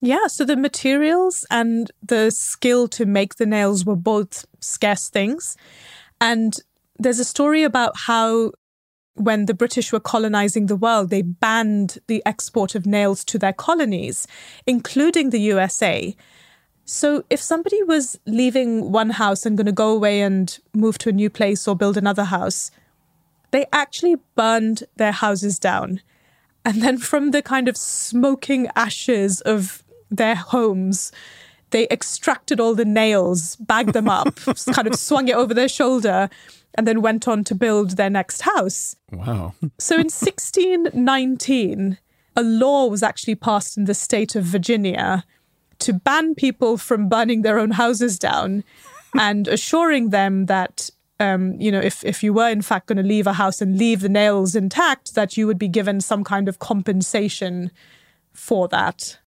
Yeah, so the materials and the skill to make the nails were both scarce things. And there's a story about how when the British were colonizing the world, they banned the export of nails to their colonies, including the USA. So if somebody was leaving one house and going to go away and move to a new place or build another house, they actually burned their houses down. And then from the kind of smoking ashes of their homes, they extracted all the nails, bagged them up, kind of swung it over their shoulder, and then went on to build their next house. Wow. So in 1619, a law was actually passed in the state of Virginia to ban people from burning their own houses down and assuring them that, if you were in fact going to leave a house and leave the nails intact, that you would be given some kind of compensation for that.